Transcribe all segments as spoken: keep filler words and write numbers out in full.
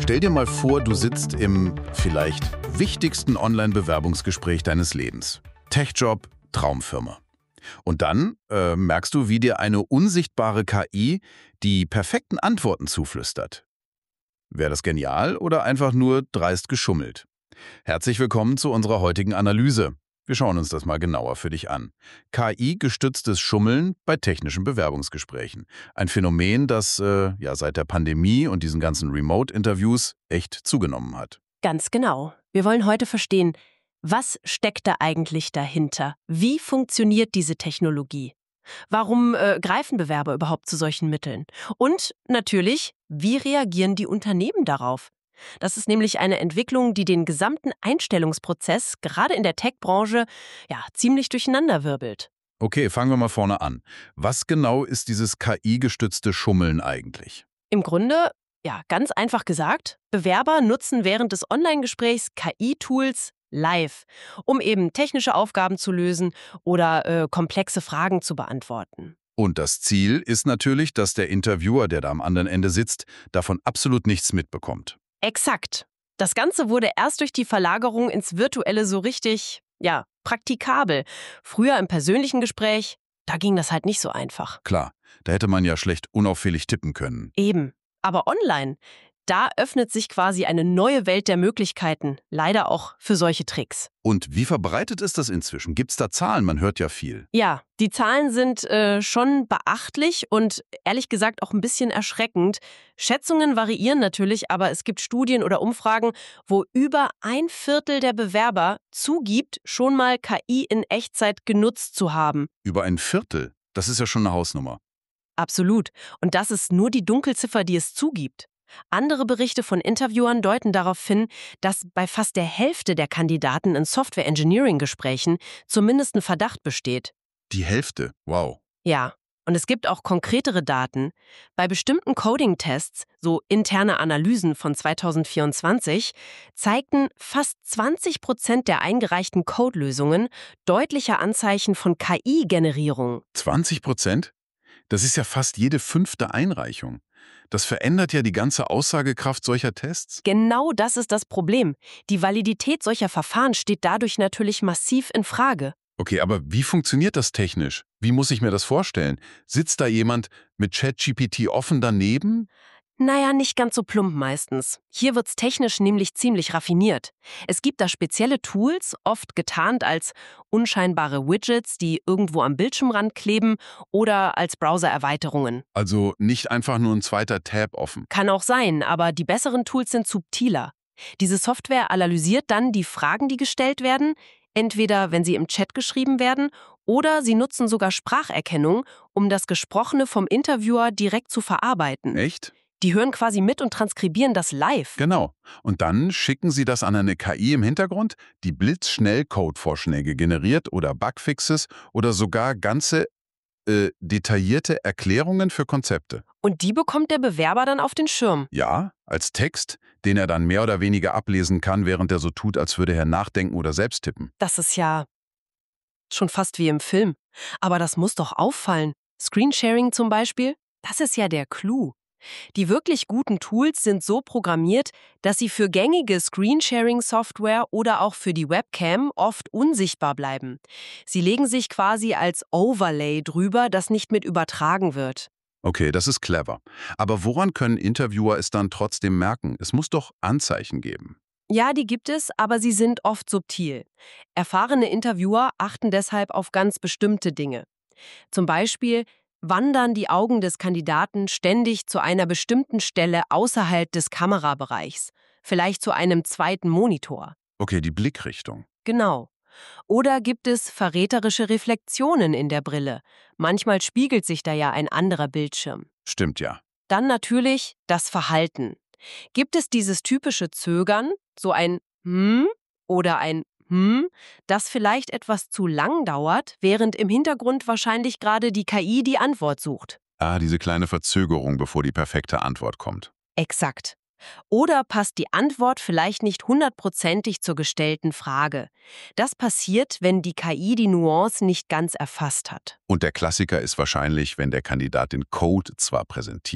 Stell dir mal vor, du sitzt im vielleicht wichtigsten Online-Bewerbungsgespräch deines Lebens. Tech-Job, Traumfirma. Und dann äh, merkst du, wie dir eine unsichtbare K I die perfekten Antworten zuflüstert. Wäre das genial oder einfach nur dreist geschummelt? Herzlich willkommen zu unserer heutigen Analyse. Wir schauen uns das mal genauer für dich an. K I-gestütztes Schummeln bei technischen Bewerbungsgesprächen. Ein Phänomen, das äh, ja seit der Pandemie und diesen ganzen Remote-Interviews echt zugenommen hat. Ganz genau. Wir wollen heute verstehen, was steckt da eigentlich dahinter? Wie funktioniert diese Technologie? Warum äh, greifen Bewerber überhaupt zu solchen Mitteln? Und natürlich, wie reagieren die Unternehmen darauf? Das ist nämlich eine Entwicklung, die den gesamten Einstellungsprozess, gerade in der Tech-Branche, ja, ziemlich durcheinanderwirbelt. Okay, fangen wir mal vorne an. Was genau ist dieses K I-gestützte Schummeln eigentlich? Im Grunde, ja, ganz einfach gesagt, Bewerber nutzen während des Online-Gesprächs K I-Tools live, um eben technische Aufgaben zu lösen oder äh, komplexe Fragen zu beantworten. Und das Ziel ist natürlich, dass der Interviewer, der da am anderen Ende sitzt, davon absolut nichts mitbekommt. Exakt. Das Ganze wurde erst durch die Verlagerung ins Virtuelle so richtig, ja, praktikabel. Früher im persönlichen Gespräch, da ging das halt nicht so einfach. Klar, da hätte man ja schlecht unauffällig tippen können. Eben. Aber online, da öffnet sich quasi eine neue Welt der Möglichkeiten, leider auch für solche Tricks. Und wie verbreitet ist das inzwischen? Gibt es da Zahlen? Man hört ja viel. Ja, die Zahlen sind äh, schon beachtlich und ehrlich gesagt auch ein bisschen erschreckend. Schätzungen variieren natürlich, aber es gibt Studien oder Umfragen, wo über ein Viertel der Bewerber zugibt, schon mal K I in Echtzeit genutzt zu haben. Über ein Viertel? Das ist ja schon eine Hausnummer. Absolut. Und das ist nur die Dunkelziffer, die es zugibt. Andere Berichte von Interviewern deuten darauf hin, dass bei fast der Hälfte der Kandidaten in Software-Engineering-Gesprächen zumindest ein Verdacht besteht. Die Hälfte? Wow. Ja, und es gibt auch konkretere Daten. Bei bestimmten Coding-Tests, so interne Analysen von zweitausendvierundzwanzig, zeigten fast zwanzig Prozent der eingereichten Codelösungen deutliche Anzeichen von K I-Generierung. zwanzig Prozent? Das ist ja fast jede fünfte Einreichung. Das verändert ja die ganze Aussagekraft solcher Tests. Genau das ist das Problem. Die Validität solcher Verfahren steht dadurch natürlich massiv in Frage. Okay, aber wie funktioniert das technisch? Wie muss ich mir das vorstellen? Sitzt da jemand mit ChatGPT offen daneben? Naja, nicht ganz so plump meistens. Hier wird's technisch nämlich ziemlich raffiniert. Es gibt da spezielle Tools, oft getarnt als unscheinbare Widgets, die irgendwo am Bildschirmrand kleben oder als Browser-Erweiterungen. Also nicht einfach nur ein zweiter Tab offen. Kann auch sein, aber die besseren Tools sind subtiler. Diese Software analysiert dann die Fragen, die gestellt werden, entweder wenn sie im Chat geschrieben werden oder sie nutzen sogar Spracherkennung, um das Gesprochene vom Interviewer direkt zu verarbeiten. Echt? Die hören quasi mit und transkribieren das live. Genau. Und dann schicken sie das an eine K I im Hintergrund, die blitzschnell Codevorschläge generiert oder Bugfixes oder sogar ganze äh, detaillierte Erklärungen für Konzepte. Und die bekommt der Bewerber dann auf den Schirm. Ja, als Text, den er dann mehr oder weniger ablesen kann, während er so tut, als würde er nachdenken oder selbst tippen. Das ist ja schon fast wie im Film. Aber das muss doch auffallen. Screensharing zum Beispiel, das ist ja der Clou. Die wirklich guten Tools sind so programmiert, dass sie für gängige Screensharing-Software oder auch für die Webcam oft unsichtbar bleiben. Sie legen sich quasi als Overlay drüber, das nicht mit übertragen wird. Okay, das ist clever. Aber woran können Interviewer es dann trotzdem merken? Es muss doch Anzeichen geben. Ja, die gibt es, aber sie sind oft subtil. Erfahrene Interviewer achten deshalb auf ganz bestimmte Dinge. Zum Beispiel wandern die Augen des Kandidaten ständig zu einer bestimmten Stelle außerhalb des Kamerabereichs, vielleicht zu einem zweiten Monitor. Okay, die Blickrichtung. Genau. Oder gibt es verräterische Reflexionen in der Brille? Manchmal spiegelt sich da ja ein anderer Bildschirm. Stimmt ja. Dann natürlich das Verhalten. Gibt es dieses typische Zögern, so ein Hm oder ein Hm, das vielleicht etwas zu lang dauert, während im Hintergrund wahrscheinlich gerade die K I die Antwort sucht? Ah, diese kleine Verzögerung, bevor die perfekte Antwort kommt. Exakt. Oder passt die Antwort vielleicht nicht hundertprozentig zur gestellten Frage? Das passiert, wenn die K I die Nuance nicht ganz erfasst hat. Und der Klassiker ist wahrscheinlich, wenn der Kandidat den Code zwar präsentiert,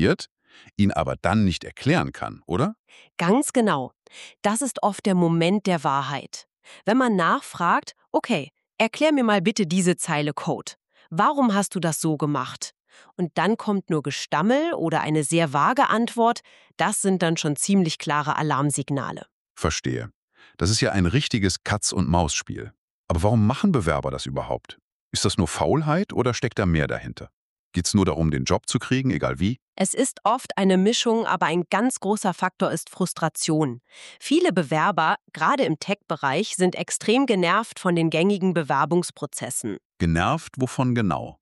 ihn aber dann nicht erklären kann, oder? Ganz genau. Das ist oft der Moment der Wahrheit. Wenn man nachfragt, okay, erklär mir mal bitte diese Zeile Code. Warum hast du das so gemacht? Und dann kommt nur Gestammel oder eine sehr vage Antwort. Das sind dann schon ziemlich klare Alarmsignale. Verstehe. Das ist ja ein richtiges Katz-und-Maus-Spiel. Aber warum machen Bewerber das überhaupt? Ist das nur Faulheit oder steckt da mehr dahinter? Geht's nur darum, den Job zu kriegen, egal wie? Es ist oft eine Mischung, aber ein ganz großer Faktor ist Frustration. Viele Bewerber, gerade im Tech-Bereich, sind extrem genervt von den gängigen Bewerbungsprozessen. Genervt, wovon genau?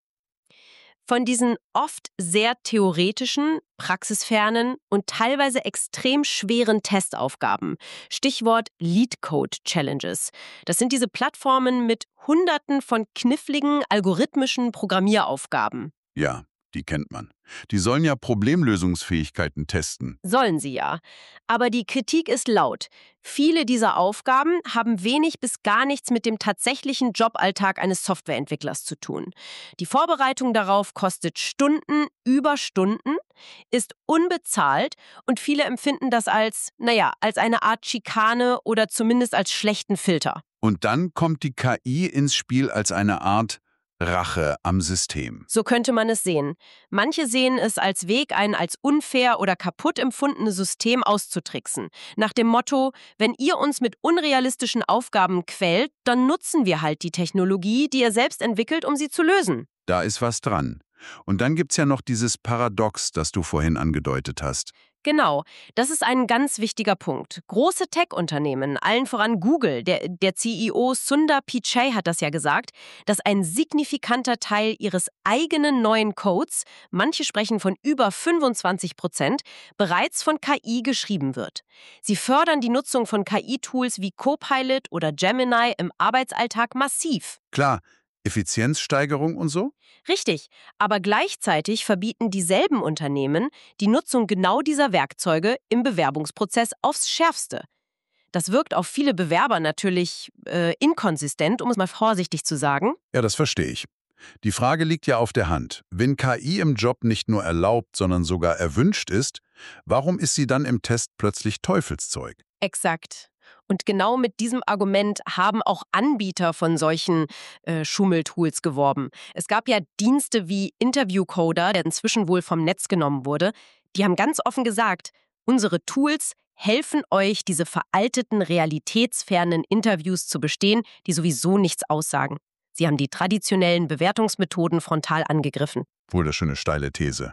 Von diesen oft sehr theoretischen, praxisfernen und teilweise extrem schweren Testaufgaben. Stichwort Leetcode-Challenges. Das sind diese Plattformen mit Hunderten von kniffligen, algorithmischen Programmieraufgaben. Ja, die kennt man. Die sollen ja Problemlösungsfähigkeiten testen. Sollen sie ja. Aber die Kritik ist laut. Viele dieser Aufgaben haben wenig bis gar nichts mit dem tatsächlichen Joballtag eines Softwareentwicklers zu tun. Die Vorbereitung darauf kostet Stunden über Stunden, ist unbezahlt und viele empfinden das als, naja, als eine Art Schikane oder zumindest als schlechten Filter. Und dann kommt die K I ins Spiel als eine Art Rache am System. So könnte man es sehen. Manche sehen es als Weg, ein als unfair oder kaputt empfundenes System auszutricksen. Nach dem Motto, wenn ihr uns mit unrealistischen Aufgaben quält, dann nutzen wir halt die Technologie, die ihr selbst entwickelt, um sie zu lösen. Da ist was dran. Und dann gibt's ja noch dieses Paradox, das du vorhin angedeutet hast. Genau, das ist ein ganz wichtiger Punkt. Große Tech-Unternehmen, allen voran Google, der, der C E O Sundar Pichai hat das ja gesagt, dass ein signifikanter Teil ihres eigenen neuen Codes, manche sprechen von über fünfundzwanzig Prozent, bereits von K I geschrieben wird. Sie fördern die Nutzung von K I-Tools wie Copilot oder Gemini im Arbeitsalltag massiv. Klar, Effizienzsteigerung und so? Richtig, aber gleichzeitig verbieten dieselben Unternehmen die Nutzung genau dieser Werkzeuge im Bewerbungsprozess aufs Schärfste. Das wirkt auf viele Bewerber natürlich äh, inkonsistent, um es mal vorsichtig zu sagen. Ja, das verstehe ich. Die Frage liegt ja auf der Hand. Wenn K I im Job nicht nur erlaubt, sondern sogar erwünscht ist, warum ist sie dann im Test plötzlich Teufelszeug? Exakt. Und genau mit diesem Argument haben auch Anbieter von solchen äh, Schummeltools geworben. Es gab ja Dienste wie Interviewcoder, der inzwischen wohl vom Netz genommen wurde. Die haben ganz offen gesagt, unsere Tools helfen euch, diese veralteten, realitätsfernen Interviews zu bestehen, die sowieso nichts aussagen. Sie haben die traditionellen Bewertungsmethoden frontal angegriffen. Wohl das schon eine steile These.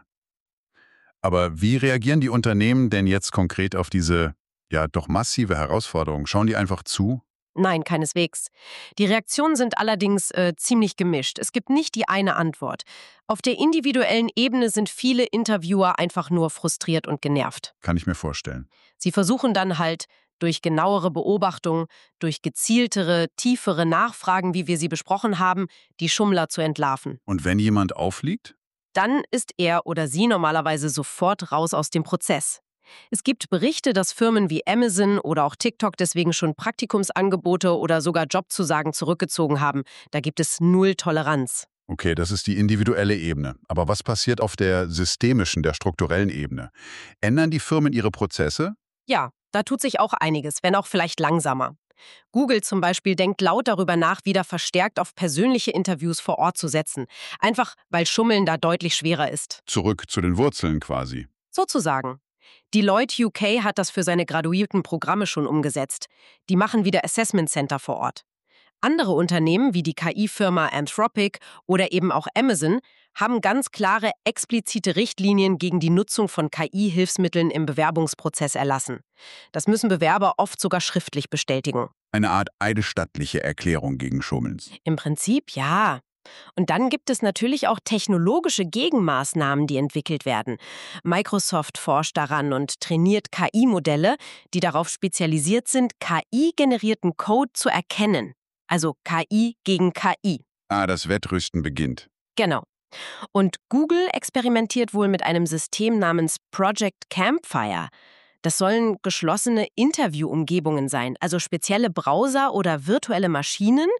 Aber wie reagieren die Unternehmen denn jetzt konkret auf diese, ja, doch massive Herausforderung? Schauen die einfach zu? Nein, keineswegs. Die Reaktionen sind allerdings äh, ziemlich gemischt. Es gibt nicht die eine Antwort. Auf der individuellen Ebene sind viele Interviewer einfach nur frustriert und genervt. Kann ich mir vorstellen. Sie versuchen dann halt durch genauere Beobachtung, durch gezieltere, tiefere Nachfragen, wie wir sie besprochen haben, die Schummler zu entlarven. Und wenn jemand auffliegt? Dann ist er oder sie normalerweise sofort raus aus dem Prozess. Es gibt Berichte, dass Firmen wie Amazon oder auch TikTok deswegen schon Praktikumsangebote oder sogar Jobzusagen zurückgezogen haben. Da gibt es null Toleranz. Okay, das ist die individuelle Ebene. Aber was passiert auf der systemischen, der strukturellen Ebene? Ändern die Firmen ihre Prozesse? Ja, da tut sich auch einiges, wenn auch vielleicht langsamer. Google zum Beispiel denkt laut darüber nach, wieder verstärkt auf persönliche Interviews vor Ort zu setzen. Einfach, weil Schummeln da deutlich schwerer ist. Zurück zu den Wurzeln quasi. Sozusagen. Deloitte U K hat das für seine graduierten Programme schon umgesetzt. Die machen wieder Assessment Center vor Ort. Andere Unternehmen wie die K I-Firma Anthropic oder eben auch Amazon haben ganz klare, explizite Richtlinien gegen die Nutzung von K I-Hilfsmitteln im Bewerbungsprozess erlassen. Das müssen Bewerber oft sogar schriftlich bestätigen. Eine Art eidesstattliche Erklärung gegen Schummelns. Im Prinzip ja. Und dann gibt es natürlich auch technologische Gegenmaßnahmen, die entwickelt werden. Microsoft forscht daran und trainiert K I-Modelle, die darauf spezialisiert sind, K I-generierten Code zu erkennen. Also K I gegen K I. Ah, das Wettrüsten beginnt. Genau. Und Google experimentiert wohl mit einem System namens Project Campfire. Das sollen geschlossene Interviewumgebungen sein, also spezielle Browser oder virtuelle Maschinen,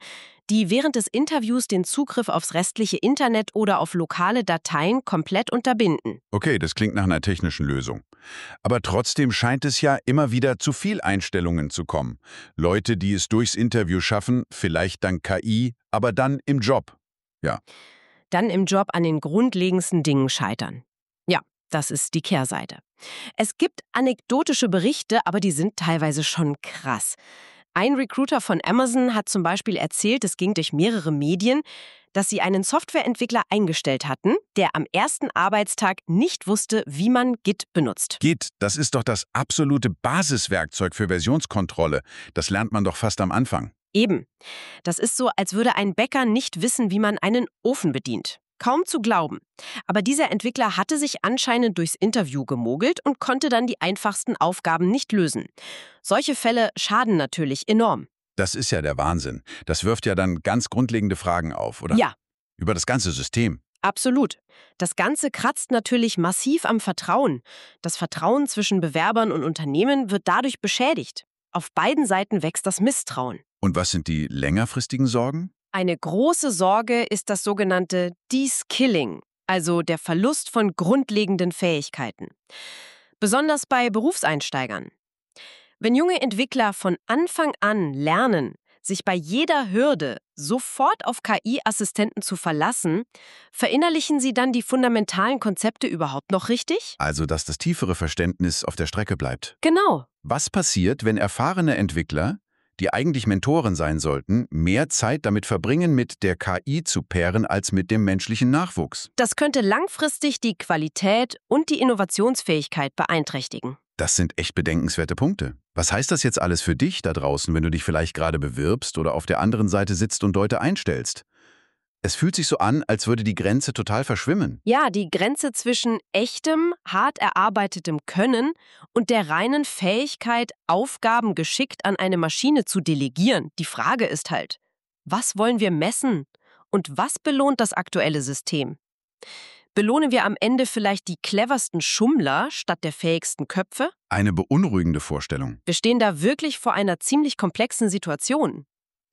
die während des Interviews den Zugriff aufs restliche Internet oder auf lokale Dateien komplett unterbinden. Okay, das klingt nach einer technischen Lösung. Aber trotzdem scheint es ja immer wieder zu viel Einstellungen zu kommen. Leute, die es durchs Interview schaffen, vielleicht dank K I, aber dann im Job. Ja. Dann im Job an den grundlegendsten Dingen scheitern. Ja, das ist die Kehrseite. Es gibt anekdotische Berichte, aber die sind teilweise schon krass. Ein Recruiter von Amazon hat zum Beispiel erzählt, es ging durch mehrere Medien, dass sie einen Softwareentwickler eingestellt hatten, der am ersten Arbeitstag nicht wusste, wie man Git benutzt. Git, das ist doch das absolute Basiswerkzeug für Versionskontrolle. Das lernt man doch fast am Anfang. Eben. Das ist so, als würde ein Bäcker nicht wissen, wie man einen Ofen bedient. Kaum zu glauben. Aber dieser Entwickler hatte sich anscheinend durchs Interview gemogelt und konnte dann die einfachsten Aufgaben nicht lösen. Solche Fälle schaden natürlich enorm. Das ist ja der Wahnsinn. Das wirft ja dann ganz grundlegende Fragen auf, oder? Ja. Über das ganze System. Absolut. Das Ganze kratzt natürlich massiv am Vertrauen. Das Vertrauen zwischen Bewerbern und Unternehmen wird dadurch beschädigt. Auf beiden Seiten wächst das Misstrauen. Und was sind die längerfristigen Sorgen? Eine große Sorge ist das sogenannte De-Skilling, also der Verlust von grundlegenden Fähigkeiten. Besonders bei Berufseinsteigern. Wenn junge Entwickler von Anfang an lernen, sich bei jeder Hürde sofort auf K I-Assistenten zu verlassen, verinnerlichen sie dann die fundamentalen Konzepte überhaupt noch richtig? Also, dass das tiefere Verständnis auf der Strecke bleibt. Genau. Was passiert, wenn erfahrene Entwickler, die eigentlich Mentoren sein sollten, mehr Zeit damit verbringen, mit der K I zu paaren als mit dem menschlichen Nachwuchs? Das könnte langfristig die Qualität und die Innovationsfähigkeit beeinträchtigen. Das sind echt bedenkenswerte Punkte. Was heißt das jetzt alles für dich da draußen, wenn du dich vielleicht gerade bewirbst oder auf der anderen Seite sitzt und Leute einstellst? Es fühlt sich so an, als würde die Grenze total verschwimmen. Ja, die Grenze zwischen echtem, hart erarbeitetem Können und der reinen Fähigkeit, Aufgaben geschickt an eine Maschine zu delegieren. Die Frage ist halt, was wollen wir messen und was belohnt das aktuelle System? Belohnen wir am Ende vielleicht die cleversten Schummler statt der fähigsten Köpfe? Eine beunruhigende Vorstellung. Wir stehen da wirklich vor einer ziemlich komplexen Situation.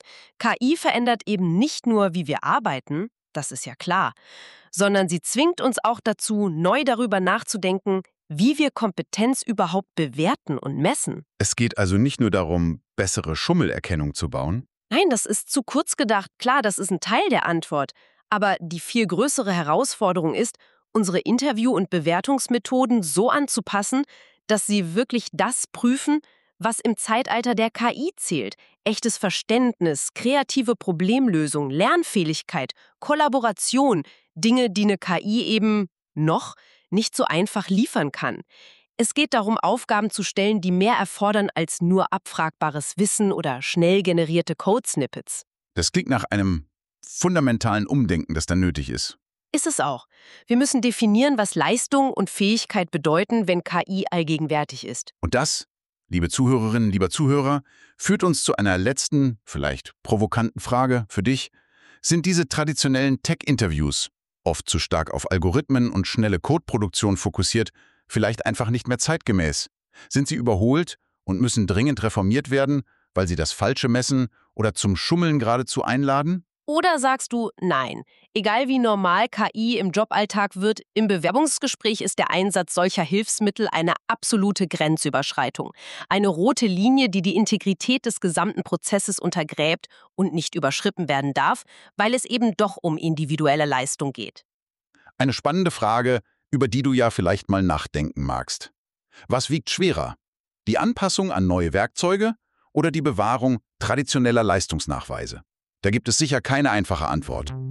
K I verändert eben nicht nur, wie wir arbeiten, das ist ja klar, sondern sie zwingt uns auch dazu, neu darüber nachzudenken, wie wir Kompetenz überhaupt bewerten und messen. Es geht also nicht nur darum, bessere Schummelerkennung zu bauen? Nein, das ist zu kurz gedacht. Klar, das ist ein Teil der Antwort. Aber die viel größere Herausforderung ist, unsere Interview- und Bewertungsmethoden so anzupassen, dass sie wirklich das prüfen, was im Zeitalter der K I zählt. Echtes Verständnis, kreative Problemlösung, Lernfähigkeit, Kollaboration, Dinge, die eine K I eben noch nicht so einfach liefern kann. Es geht darum, Aufgaben zu stellen, die mehr erfordern als nur abfragbares Wissen oder schnell generierte Code-Snippets. Das klingt nach einem fundamentalen Umdenken, das dann nötig ist. Ist es auch. Wir müssen definieren, was Leistung und Fähigkeit bedeuten, wenn K I allgegenwärtig ist. Und das, liebe Zuhörerinnen, lieber Zuhörer, führt uns zu einer letzten, vielleicht provokanten Frage für dich. Sind diese traditionellen Tech-Interviews, oft zu stark auf Algorithmen und schnelle Codeproduktion fokussiert, vielleicht einfach nicht mehr zeitgemäß? Sind sie überholt und müssen dringend reformiert werden, weil sie das Falsche messen oder zum Schummeln geradezu einladen? Oder sagst du, nein, egal wie normal K I im Joballtag wird, im Bewerbungsgespräch ist der Einsatz solcher Hilfsmittel eine absolute Grenzüberschreitung. Eine rote Linie, die die Integrität des gesamten Prozesses untergräbt und nicht überschritten werden darf, weil es eben doch um individuelle Leistung geht. Eine spannende Frage, über die du ja vielleicht mal nachdenken magst. Was wiegt schwerer? Die Anpassung an neue Werkzeuge oder die Bewahrung traditioneller Leistungsnachweise? Da gibt es sicher keine einfache Antwort.